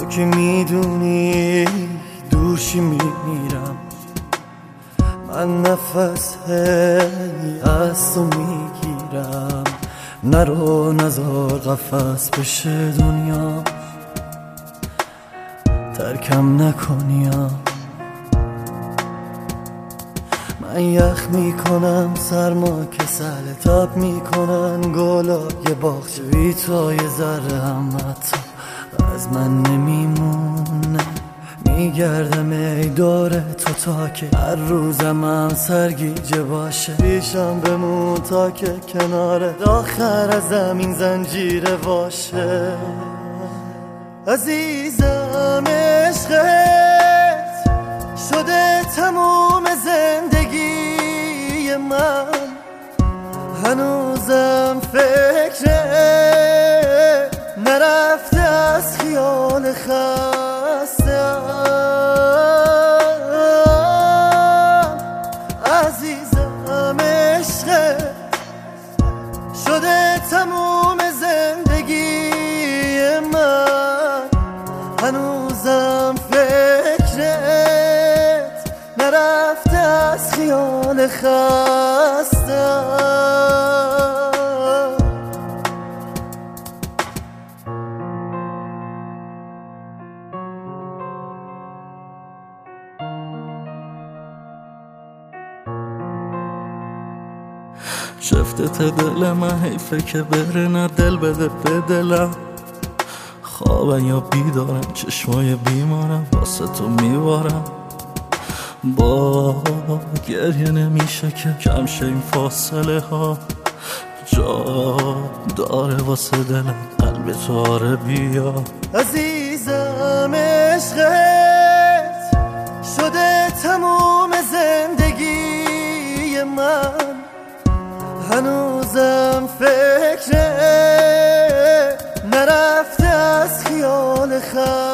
تو که میدونی دوشی میمیرم، من نفس از تو میگیرم. نرو نزار قفس بشه دنیا، ترکم نکنیا. من یخ میکنم سرما کسل تاب میکنن گلای باغچه، بی تو یه ذره هم حتی از من نمیمونه. میگردم ای دور تو تا که هر روزم هم سرگیجه باشه. پیشم بمون تا که کنار آخر از زمین زنجیره باشه. عزیزم عشقت شده تموم زندگی من، هنوزم فکر نرفته از خیال خستم. عزیزم عشقت شده تموم زندگی من، هنوزم فکرت نرفته از خیال خستم. شفتت دل من حیفه که بره، نه دل بده به دلم. خوابم یا بیدارم چشمای بیمارم واسه تو میبارم. با گریه نمیشه که کم شه این فاصله ها، جا داره واسه دلم قلب تو آره بیا. عزیزم عشقت شده تموم زندگی من، هنوزم فکر نرفته از خیال